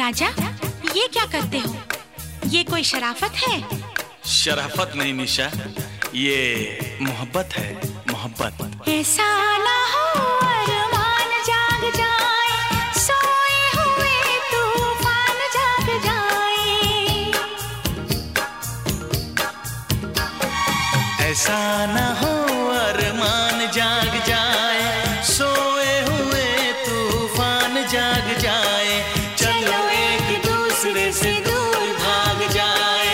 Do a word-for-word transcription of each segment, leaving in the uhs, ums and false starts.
राजा, ये क्या करते हो? ये कोई शराफत है? शराफत नहीं निशा, ये मोहब्बत है, मोहब्बत। ऐसा ना हो अरमान जाग जाए, सोए हुए तूफान जाग जाए। ऐसा ना हो अरमान जाग जाए, सोए हुए तूफान जाग जाए। चलो एक दूसरे से दूर भाग जाए।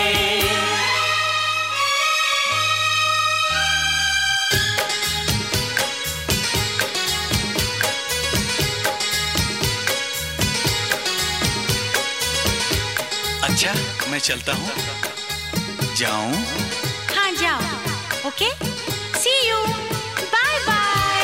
अच्छा, मैं चलता हूँ, जाऊं? हाँ जाओ, okay, see you, bye bye.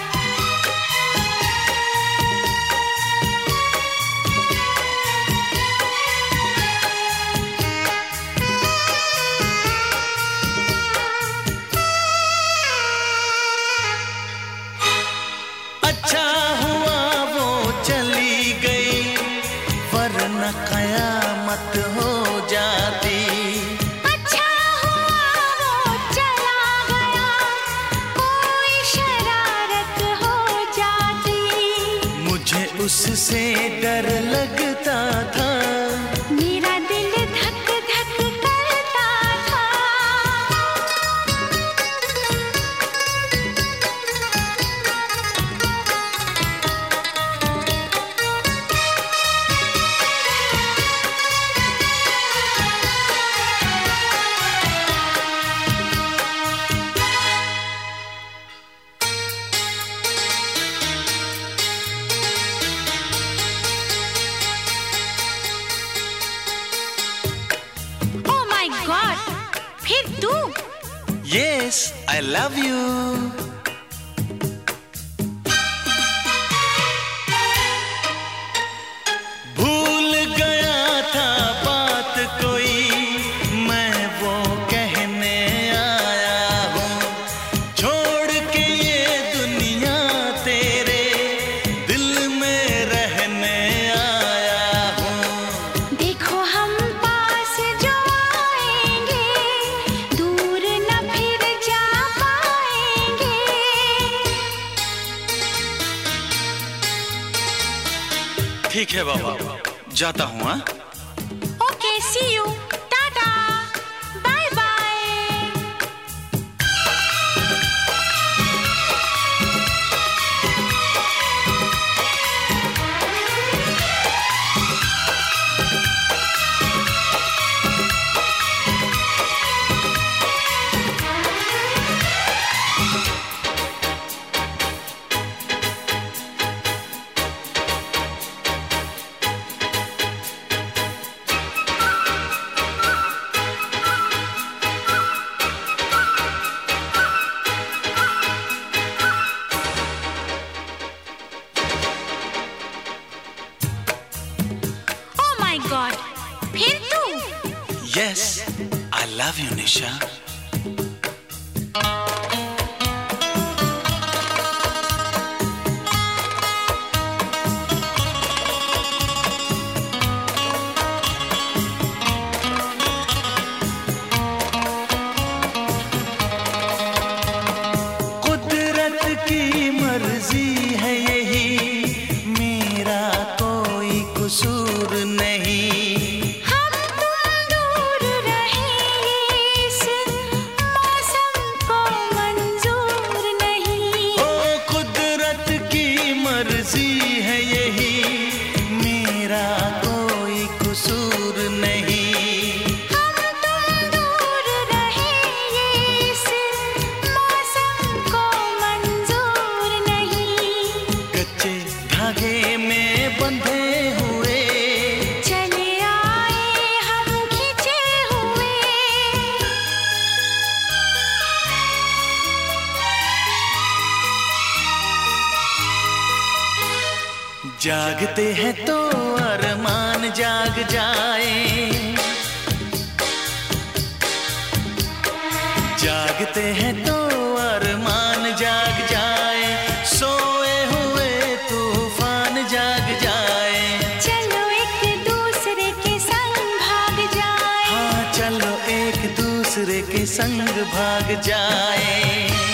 अच्छा हुआ वो चली गई, वरना कयामत हो जाती। अच्छा हुआ वो चला गया, कोई शरारत हो जाती। मुझे उससे डर लगता था, मेरा दिल धक धक करता था। Oh my God! फिर तू? Yes, I love you. भूल गया था बात कोई, मैं वो कहने आया हूँ। छोड़ के ये दुनिया तेरे दिल में रहने आया हूँ। देखो हम पास जो आएंगे, दूर न फिर जा पाएंगे। ठीक है बाबा, जाता हूँ। हाँ, okay, see you, tata, bye bye. Oh my God! फिर तू? yes, I love you निशा। कुदरत की मर्जी है यही, मेरा कोई कसूर नहीं। हम तुम दूर रहेंगे, इस मौसम को मंजूर नहीं। ओ कुदरत की मर्जी है यही, मेरा कोई कसूर नहीं। हम तुम दूर रहेंगे, इस मौसम को मंजूर नहीं। कच्चे धागे में बंधे हुए, चले आए हम खिंचे हुए। जागते हैं तो अरमान जाग जाए। जागते हैं तो अरमान जाग जाए, सोए हुए तूफान जाग जाए। चलो एक दूसरे संग भाग जाए।